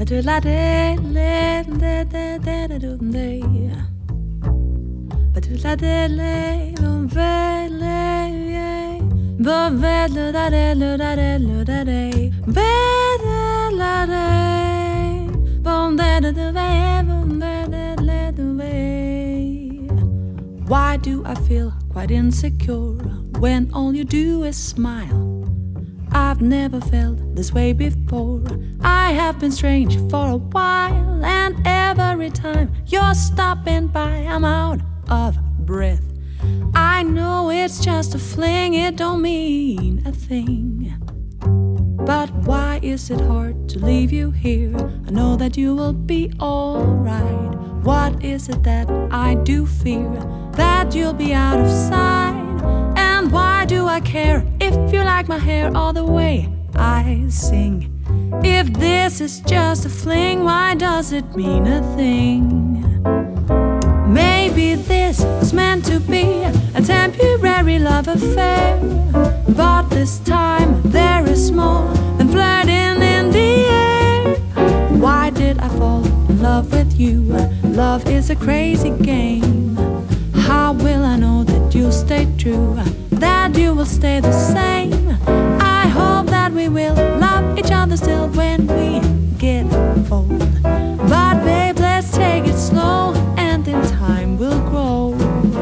Why do I feel quite insecure when all you do is smile? I've never felt this way before. I have been strange for a while, and every time you're stopping by, I'm out of breath. I know it's just a fling, it don't mean a thing. But why is it hard to leave you here? I know that you will be alright. What is it that I do fear? That you'll be out of sight. And why do I care if you like my hair or the way I sing? If this is just a fling, why does it mean a thing? Maybe this was meant to be a temporary love affair, but this time there is more than flirting in the air. Why did I fall in love with you? Love is a crazy game. How will I know that you'll stay true, that you will stay the same? I hope that we will love each other still when we get old. But babe, let's take it slow, and in time we'll grow.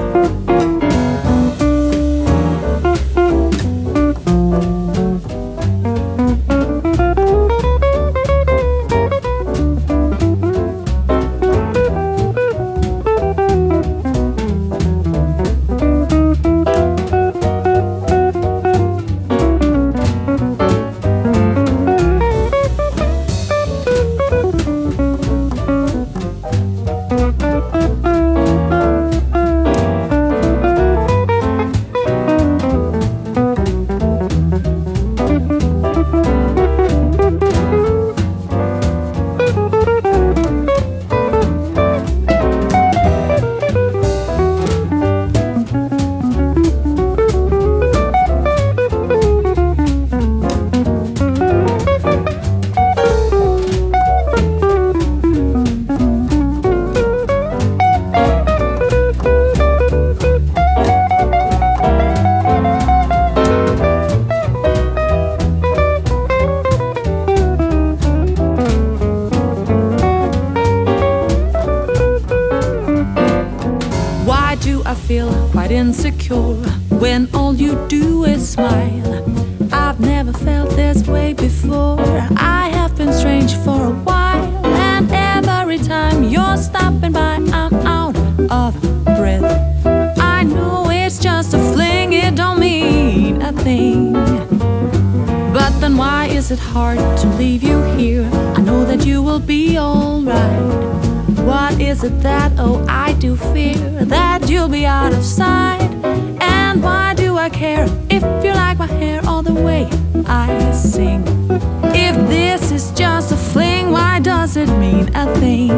I feel quite insecure when all you do is smile. I've never felt this way before. I have been strange for a while, and every time you're stopping by, I'm out of breath. I know it's just a fling, it don't mean a thing. But then why is it hard to leave you here? I know that you will be alright. What is it that, oh, I do fear? That you'll be out of sight. And why do I care if you like my hair or the way I sing? If this is just a fling, why does it mean a thing?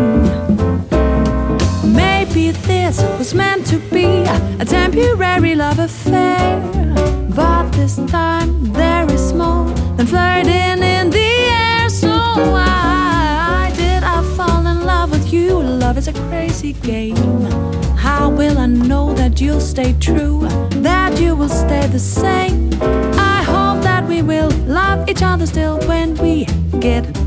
Maybe this was meant to be a temporary love affair, but this time there is more than flirting in the air. So why did I fall in love with you? Love is a crazy game. How will I know that you'll stay true, that you will stay the same? I hope that we will love each other still when we get